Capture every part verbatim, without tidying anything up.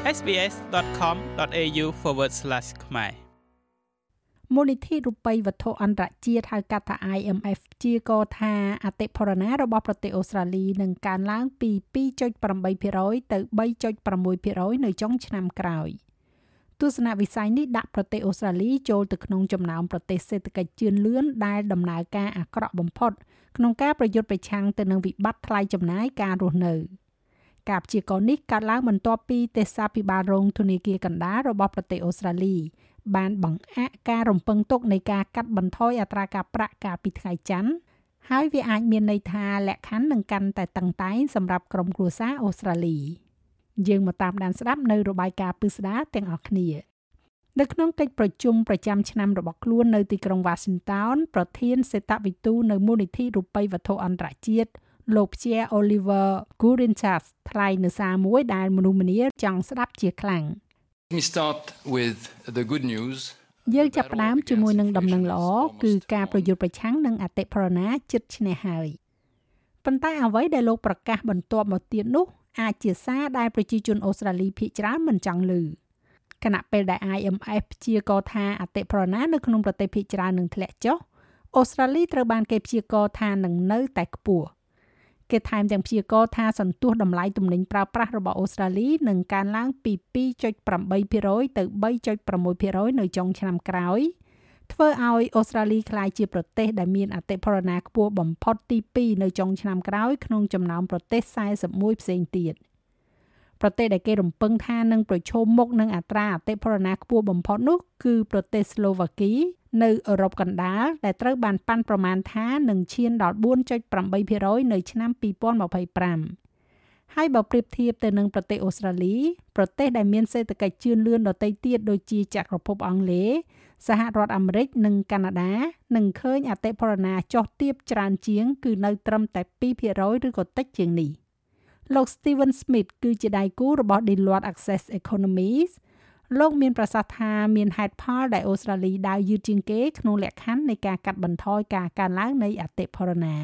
sbs.com.au forward slash ខ្មែរមូលនិធិរូបិយវត្ថុអន្តរជាតិហៅកាត់ថា I M F ជាកថាអតិផរណារបស់ប្រទេសអូស្ត្រាលីនឹងកើនឡើងពី ពីរចុចប្រាំបីភាគរយ ទៅ បីចុចប្រាំមួយភាគរយ នៅចុងឆ្នាំក្រោយទស្សនវិស័យនេះដាក់ប្រទេសអូស្ត្រាលីចូលទៅក្នុងចំណោមប្រទេសសេដ្ឋកិច្ចជឿនលឿនដែលដំណើរការអាក្រក់បំផុតក្នុងការប្រយុទ្ធប្រឆាំងទៅនឹងវិបត្តិថ្លៃចំណាយការរស់នៅការព្យាករណ៍នេះកើតឡើងបន្ទាប់ពីទេសាភិបាលរងធនាគារកណ្ដាលរបស់ប្រទេសអូស្ត្រាលីបានបង្អាក់ការរំពឹងទុកនៃការកាត់បន្ថយអត្រាការប្រាក់កាលពីថ្ងៃច័ន្ទហើយវាអាចមានន័យថាលក្ខខណ្ឌនឹងកាន់តែតឹងតែងសម្រាប់ក្រុមគ្រួសារអូស្ត្រាលីយើងមកតាមដានស្ដាប់នៅរបាយការណ៍ពិស្ដារទាំងអស់គ្នានៅក្នុងកិច្ចប្រជុំប្រចាំឆ្នាំរបស់ខ្លួននៅទីក្រុង Washington ប្រធានសេដ្ឋវិទូនៅមូលនិធិរូបិយវត្ថុអន្តរជាតិលោក Pierre Oliver Gourinchas ថ្លែងនៅសារមួយដែលមនុស្សម្នាចង់ស្ដាប់ជាខ្លាំង Let me start with the good news. យើងចាប់ផ្ដើមជាមួយនឹងដំណឹងល្អគឺការប្រយុទ្ធប្រឆាំងនឹងអតិផរណាជិតឈ្នះហើយប៉ុន្តែអ្វីដែលលោកប្រកាសបន្ទាប់មកទៀតនោះអាចជាសារដែលប្រជាជនអូស្ត្រាលីភាគច្រើនមិនចង់ឮខណៈពេលដែល I M F ព្យាករណ៍ថាអតិផរណានៅក្នុងប្រទេសភាគច្រើននឹងធ្លាក់ចុះអូស្ត្រាលីត្រូវបានគេព្យាករណ៍ថានឹងនៅតែខ្ពស់គេថែមទាំងព្យាករណ៍ថាសន្ទុះតម្លៃទំនិញប្រើប្រាស់របស់អូស្ត្រាលីនឹងកើនឡើងពី ពីរចុចប្រាំបីភាគរយ ទៅ បីចុចប្រាំមួយភាគរយ នៅចុងឆ្នាំក្រោយធ្វើឲ្យអូស្ត្រាលីក្លាយជាប្រទេសដែលមានអតិផរណាខ្ពស់បំផុតទីពីរនៅចុងឆ្នាំក្រោយក្នុងចំណោមប្រទេសសែសិបមួយផ្សេងទៀតប្រទេសដែលគេរំពឹងថានឹងប្រឈមមុខនឹងអត្រាអតិផរណាខ្ពស់បំផុតនោះគឺប្រទេសស្លូវ៉ាគីនៅអឺរ៉ុបកណ្ដាលដែលត្រូវបានប៉ាន់ប្រមាណថានឹងឈានដល់ បួនចុចប្រាំបីភាគរយ នៅឆ្នាំពីរពាន់ម្ភៃប្រាំហើយបើប្រៀបធៀបទៅនឹងប្រទេសអូស្ត្រាលីប្រទេសដែលមានសេដ្ឋកិច្ចជឿនលឿនដទៃទៀតដូចជាចក្រភពអង់គ្លេសសហរដ្ឋអាមេរិកនិងកាណាដានឹងឃើញអតិផរណាចុះទាបច្រើនជាងគឺនៅត្រឹមតែពីរភាគរយ ឬក៏តិចជាងនេះលោក Steven Smith គឺជាដៃគូរបស់ Deloitte Access Economies លោកមានប្រសាសន៍ថាមានហេតុផលដែលអូស្ត្រាលីដើរយឺតជាងគេក្នុងលក្ខខណ្ឌនៃការកាត់បន្ថយការកើនឡើងនៃអតិផរណា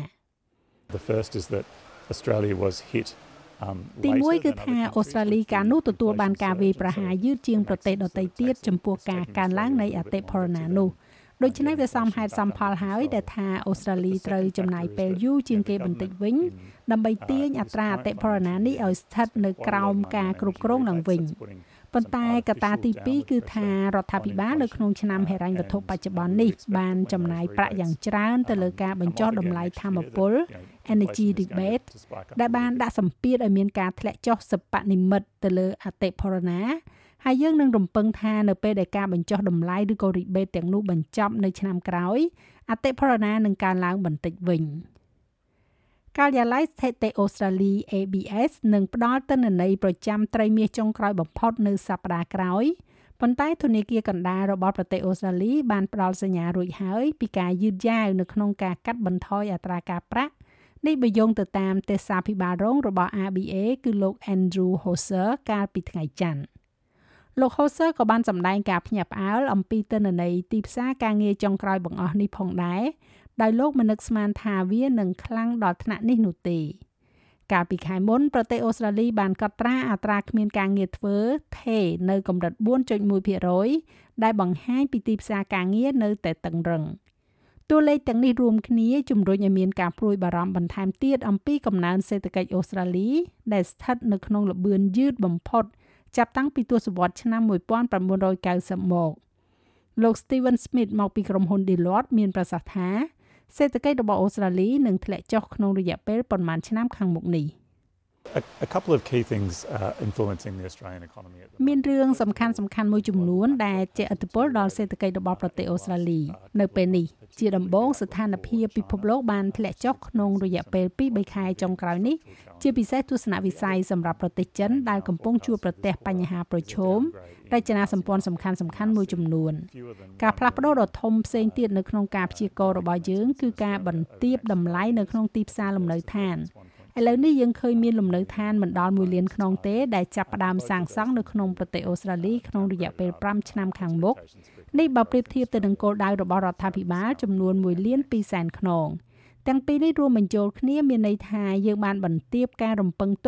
The first is that Australia was hit um ទីមួយគឺថាអូស្ត្រាលីកាលនោះទទួលបានការវាយប្រហារយឺតជាងប្រទេសដទៃទៀតចំពោះការកើនឡើងនៃអតិផរណានោះដូច្នេះវាសមហេតុសមផលហើយដែលថាអូស្ត្រាលីត្រូវចំណាយពេលយូរជាងគេបន្តិចវិញដើម្បីទាញអត្រាអតិផរណានេះឲ្យស្ថិតនៅក្រោមការគ្រប់គ្រងឡើងវិញប៉ុន្តែកត្តាទីពីរគឺថារដ្ឋាភិបាលនៅក្នុងឆ្នាំហិរញ្ញវត្ថុបច្ចុប្បន្ននេះបានចំណាយប្រាក់យ៉ាងច្រើនទៅលើការបញ្ចុះតម្លៃថាមពល Energy Rebate ដែលបានដាក់សម្ពាធឲ្យមានការធ្លាក់ចុះសិប្បនិម្មិតទៅលើអតិផរណាហើយយើងនឹងរំពឹងថានៅពេលដែលការបញ្ចុះតម្លៃឬក៏ rebate ទាំងនោះបញ្ចប់នៅឆ្នាំក្រោយអតិផរណានឹងកើនឡើងបន្តិចវិញការិយាល័យស្ថិតិអូស្ត្រាលី A B S នឹងផ្ដល់ទិន្នន័យប្រចាំត្រីមាសចុងក្រោយបំផុតនៅសប្តាហ៍ក្រោយប៉ុន្តែធនាគារកណ្ដាលរបស់ប្រទេសអូស្ត្រាលីបានផ្ដល់សញ្ញារួចហើយពីការយឺតយ៉ាវនៅក្នុងការកាត់បន្ថយអត្រាការប្រាក់នេះបើយោងទៅតាមទេសាភិបាលរងរបស់ R B A គឺលោក Andrew Hosser កាលពីថ្ងៃច័ន្ទលោក Hosser ក៏បានសម្ដែងការភ្ញាក់ផ្អើលអំពីទិន្នន័យទីផ្សារការងារចុងក្រោយបង្អស់នេះផងដែរដោយលោកមិននឹកស្មានថាវានឹងខ្លាំងដល់ថ្នាក់នេះនោះទេកាលពីខែមុនប្រទេសអូស្ត្រាលីបានកត់ត្រាអត្រាគ្មានការងារធ្វើថេនៅកម្រិត បួនចុចមួយភាគរយ ដែលបង្ហាញពីទីផ្សារការងារនៅតែតឹងរឹងតួលេខទាំងនេះរួមគ្នាជំរុញឲ្យមានការព្រួយបារម្ភបន្ថែមទៀតអំពីកំណើនសេដ្ឋកិច្ចអូស្ត្រាលីដែលស្ថិតនៅក្នុងល្បឿនយឺតបំផុតចាប់តាំងពីទសវត្សរ៍ឆ្នាំmột nghìn chín trăm chín mươiមកលោក Steven Smith មកពីក្រុមហ៊ុន Deloitte មានប្រសាសន៍ថាសេដ្ឋកិច្ចរបស់អូស្ត្រាលីនឹងធ្លាក់ចុះក្នុងរយៈពេលប៉ុន្មានឆ្នាំខាងមុខនេះ A, a couple of key things uh, influencing the Australian economy. មានរឿងសំខាន់សំខាន់មួយចំនួនដែលជះឥទ្ធិពលដល់សេដ្ឋកិច្ចរបស់ប្រទេសអូស្ត្រាលីនៅពេលនេះជាដំបូងស្ថានភាពពិភពលោកបានធ្លាក់ចុះក្នុងរយៈពេលពីរបីខែចុងក្រោយនេះជាពិសេសទស្សនវិស័យសម្រាប់ប្រទេសចិនដែលកំពុងជួបប្រទះបញ្ហាប្រឈមរចនាសម្ព័ន្ធសំខាន់សំខាន់មួយចំនួនការផ្លាស់ប្ដូរដ៏ធំផ្សេងទៀតនៅក្នុងការព្យាករណ៍របស់យើងគឺការបន្ទាបតម្លៃនៅក្នុងទីផ្សារលំនៅឋានឥឡូវនេះយើងឃើញមានលំនៅឋានមិនដល់មួយលានខ្នងទេដែលចាប់ផ្ដើមសាងសង់នៅក្នុងប្រទេសអូស្ត្រាលីក្នុងរយៈពេលប្រាំឆ្នាំខាងមុខនេះបើប្រៀបធៀបទៅនឹងគោលដៅរបស់រដ្ឋាភិបាលចំនួនមួយលានពីរសែនខ្នងទាំងពីរនេះរួមបញ្ចូលគ្នាមានន័យថាយើងបានបន្ទាបការរំពឹងទុក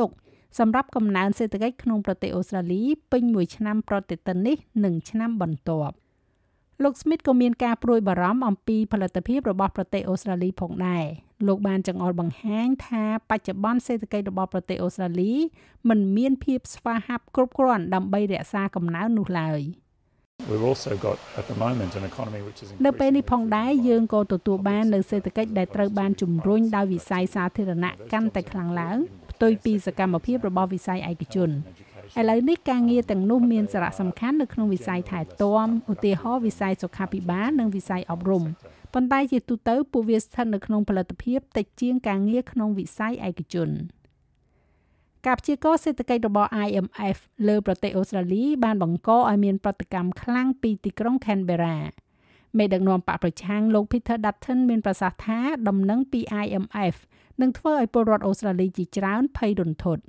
សម្រាប់កំណើនសេដ្ឋកិច្ចក្នុងប្រទេសអូស្ត្រាលីពេញមួយឆ្នាំប្រតិទិននេះនិងឆ្នាំបន្ទាប់លោក Smith ក៏មានការព្រួយបារម្ភអំពីផលិតភាពរបស់ប្រទេសអូស្ត្រាលីផងដែរលោកបានចង្អុលបង្ហាញថាបច្ចុប្បន្នសេដ្ឋកិច្ចរបស់ប្រទេសអូស្ត្រាលីមិនមានភាពស្វាហាប់គ្រប់គ្រាន់ដើម្បីរក្សាកំណើននោះឡើយ We've also got at the moment an economy which is នៅពេលនេះផងដែរយើងក៏ទទួលបាននូវសេដ្ឋកិច្ចដែលត្រូវបានជំរុញដោយវិស័យសាធារណៈកាន់តែខ្លាំងឡើងផ្ទុយពីសកម្មភាពរបស់វិស័យឯកជនឥឡូវនេះការងារទាំងនោះមានសារៈសំខាន់នៅក្នុងវិស័យថែទាំឧទាហរណ៍វិស័យសុខាភិបាលនិងវិស័យអប់រំប៉ុន្តែជាទូទៅពួកវាស្ថិតនៅក្នុងផលិតភាពតិចជាងការងារក្នុងវិស័យឯកជនការព្យាករណ៍សេដ្ឋកិច្ចរបស់ I M F លើប្រទេសអូស្ត្រាលីបានបង្កឲ្យមានប្រតិកម្មខ្លាំងពីទីក្រុង Canberra មេដឹកនាំបកប្រឆាំងលោក Peter Dutton មានប្រសាសន៍ថាដំណឹងពី I M F នឹងធ្វើឲ្យពលរដ្ឋអូស្ត្រាលីជាច្រើនភ័យរន្ធត់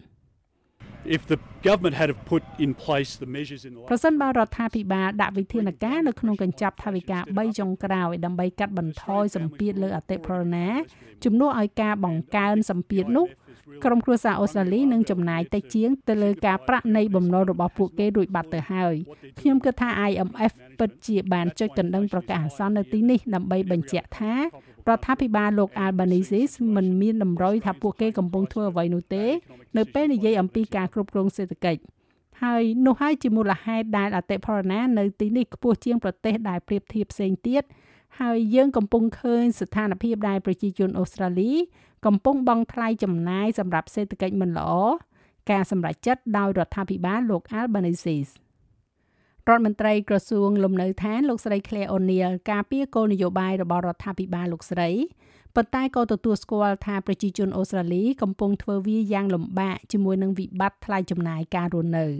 If the government had have put in place the measures in the ប្រសិនបើរដ្ឋាភិបាលដាក់វិធានការនៅក្នុងកញ្ចប់ថវិកាបីចុងក្រោយដើម្បីកាត់បន្ថយសម្ពាធលើអតិផរណាជំនួសឲ្យការបង្កើនសម្ពាធនោះក្រុមគ្រួសារអូស្ត្រាលីនឹងចំណាយតិចជាងទៅលើការប្រាក់នៃបំណុលរបស់ពួកគេរួចបាត់ទៅហើយខ្ញុំគិតថា I M F ពិតជាបានចុចកណ្ដឹងប្រកាសអាសន្ននៅទីនេះដើម្បីបញ្ជាក់ថារដ្ឋាភិបាលលោក Albanese មិនមានតម្រុយថាពួកគេកំពុងធ្វើអ្វីនោះទេនៅពេលនិយាយអំពីការគ្រប់គ្រងសេដ្ឋកិច្ចហើយនោះហើយជាមូលហេតុដែលអតិផរណានៅទីនេះខ្ពស់ជាងប្រទេសដែលប្រៀបធៀបផ្សេងទៀតហើយយើងកំពុងឃើញស្ថានភាពដែលប្រជាជនអូស្ត្រាលីកំពុងបង់ថ្លៃចំណាយសម្រាប់សេដ្ឋកិច្ចមិនល្អការសម្រេចចិត្តដោយរដ្ឋាភិបាលលោក Albanese រដ្ឋមន្ត្រីក្រសួងលំនៅឋានលោកស្រី Claire O'Neil ការពារគោលនយោបាយរបស់រដ្ឋាភិបាលលោកស្រីប៉ុន្តែក៏ទទួលស្គាល់ថាប្រជាជនអូស្ត្រាលីកំពុងធ្វើវាយ៉ាងលំបាកជាមួយនឹងវិបត្តិថ្លៃចំណាយការរស់នៅ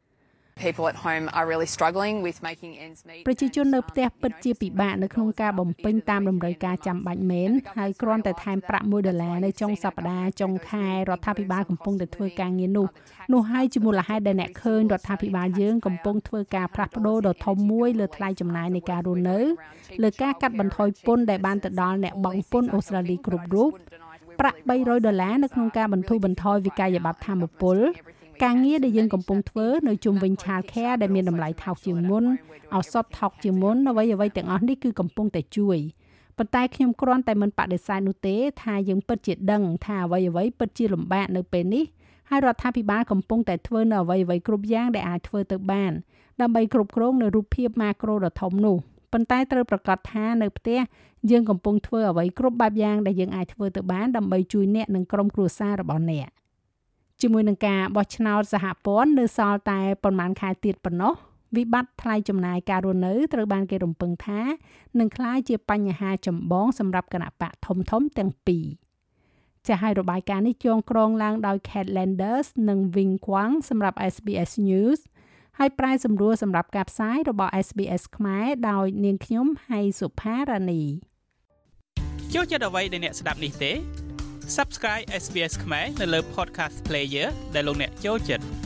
People at home are really struggling with making ends meet. ប្រជាជននៅផ្ទះពិតជាពិបាកនៅក្នុងការបំពេញតាមតម្រូវការចាំបាច់មែនហើយគ្រាន់តែថែមប្រាក់មួយដុល្លារនៅចុងសប្តាហ៍ចុងខែរដ្ឋាភិបាលកំពុងតែធ្វើការងារនោះនោះហើយជាមូលហេតុដែលអ្នកឃើញរដ្ឋាភិបាលយើងកំពុងធ្វើការផ្លាស់ប្ដូរដ៏ធំមួយលើថ្លៃចំណាយនៃការរស់នៅលើការកាត់បន្ថយពន្ធដែលបានទៅដល់អ្នកបង់ពន្ធអូស្ត្រាលីគ្រប់រូបប្រាក់បីរយដុល្លារនៅក្នុងការបន្ធូរបន្ថយវិក័យប័ត្រថាមពលការងារដែលយើងកំពុងធ្វើនៅជុំវិញ Child Care ដែលមានតម្លៃថោកជាងមុនឱសថថោកជាងមុនអ្វីអ្វីទាំងអស់នេះគឺកំពុងតែជួយប៉ុន្តែខ្ញុំគ្រាន់តែមិនបដិសេធនោះទេថាយើងពិតជាដឹងថាអ្វីអ្វីពិតជាលំបាកនៅពេលនេះហើយរដ្ឋាភិបាលកំពុងតែធ្វើនៅអ្វីអ្វីគ្រប់យ៉ាងដែលអាចធ្វើទៅបានដើម្បីគ្រប់គ្រងនៅរូបភាពម៉ាក្រូដ៏ធំនោះប៉ុន្តែត្រូវប្រកាសថានៅផ្ទះយើងកំពុងធ្វើអ្វីគ្រប់បែបយ៉ាងដែលយើងអាចធ្វើទៅបានដើម្បីជួយអ្នកនិងក្រុមគ្រួសាររបស់អ្នកជាមួយនឹងការបោះឆ្នោតសហព័ន្ធនៅសល់តែប្រមាណខែទៀតប៉ុណ្ណោះវិបត្តិថ្លៃចំណាយការរស់នៅត្រូវបានគេរំពឹងថានឹងក្លាយជាបញ្ហាចម្បងសម្រាប់គណៈបកធំធំទាំងពីរចា៎ហើយរបាយការណ៍នេះចងក្រងឡើងដោយ Kate Landers និង Wing Kwang សម្រាប់ S B S News ហើយប្រែសម្រួលសម្រាប់ការផ្សាយរបស់ S B S ខ្មែរដោយនាងខ្ញុំហៃសុផារ៉ានីចូលចិត្តអ្វីដែលអ្នកស្ដាប់នេះទេ Subscribe เอส บี เอส ខ្មែរនៅលើ Podcast Player ដែលលោកអ្នកចូលចិត្ត